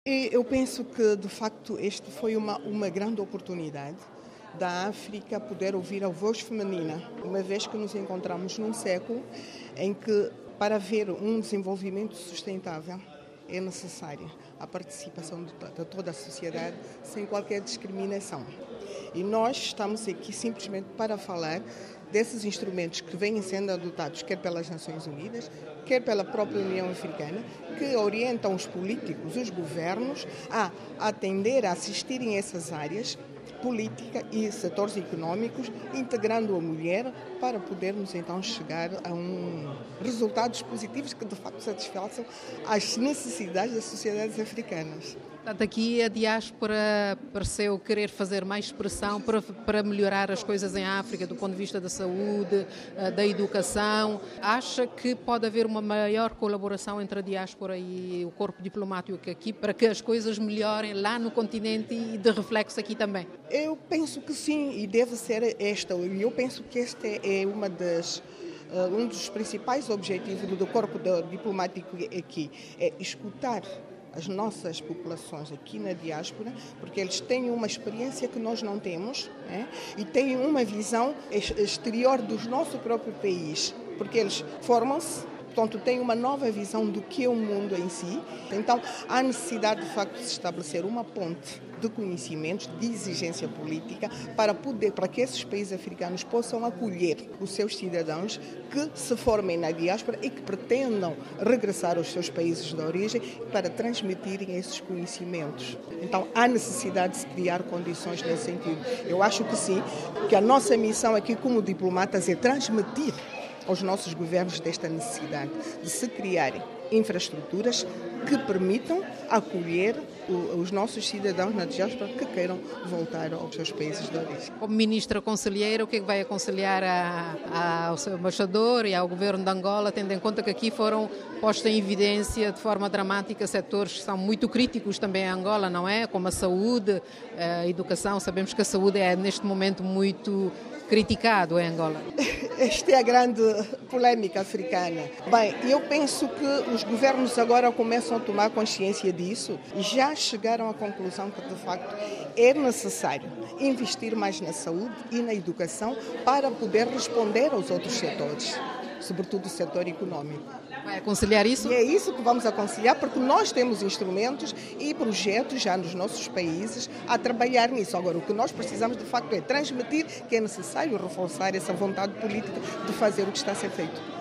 E eu penso que, de facto, este foi uma grande oportunidade da África poder ouvir a voz feminina, uma vez que nos encontramos num século em que, para haver um desenvolvimento sustentável, é necessária a participação de toda a sociedade sem qualquer discriminação. E nós estamos aqui simplesmente para falar desses instrumentos que vêm sendo adotados, quer pelas Nações Unidas, quer pela própria União Africana, que orientam os políticos, os governos, a atender, a assistirem a essas áreas, política e setores econômicos, integrando a mulher para podermos então chegar a resultados positivos que de facto satisfaçam as necessidades das sociedades africanas. Portanto, aqui a diáspora pareceu querer fazer mais pressão para melhorar as coisas em África do ponto de vista da saúde, da educação. Acha que pode haver uma maior colaboração entre a diáspora e o corpo diplomático aqui para que as coisas melhorem lá no continente e de reflexo aqui também? Eu penso que sim, e deve ser esta. E eu penso que esta é um dos principais objetivos do corpo diplomático aqui, é escutar as nossas populações aqui na diáspora, porque eles têm uma experiência que nós não temos, e têm uma visão exterior do nosso próprio país, porque eles formam-se, portanto, têm uma nova visão do que é o mundo em si. Então, há necessidade, de facto, de se estabelecer uma ponte de conhecimentos, de exigência política, para que esses países africanos possam acolher os seus cidadãos que se formem na diáspora e que pretendam regressar aos seus países de origem para transmitirem esses conhecimentos. Então, há necessidade de se criar condições nesse sentido. Eu acho que sim, que a nossa missão aqui como diplomatas é transmitir aos nossos governos desta necessidade de se criarem infraestruturas que permitam acolher os nossos cidadãos na diáspora que queiram voltar aos seus países de origem. Como ministra conselheira, o que é que vai aconselhar ao seu embaixador e ao governo de Angola, tendo em conta que aqui foram postos em evidência de forma dramática setores que são muito críticos também em Angola, não é? Como a saúde, a educação. Sabemos que a saúde é neste momento muito criticado em Angola. Esta é a grande polêmica africana. Bem, eu penso que os governos agora começam a tomar consciência disso e já chegaram à conclusão que, de facto, é necessário investir mais na saúde e na educação para poder responder aos outros setores, sobretudo o setor econômico. Vai aconselhar isso? E é isso que vamos aconselhar, porque nós temos instrumentos e projetos já nos nossos países a trabalhar nisso. Agora, o que nós precisamos, de facto, é transmitir que é necessário reforçar essa vontade política de fazer o que está a ser feito.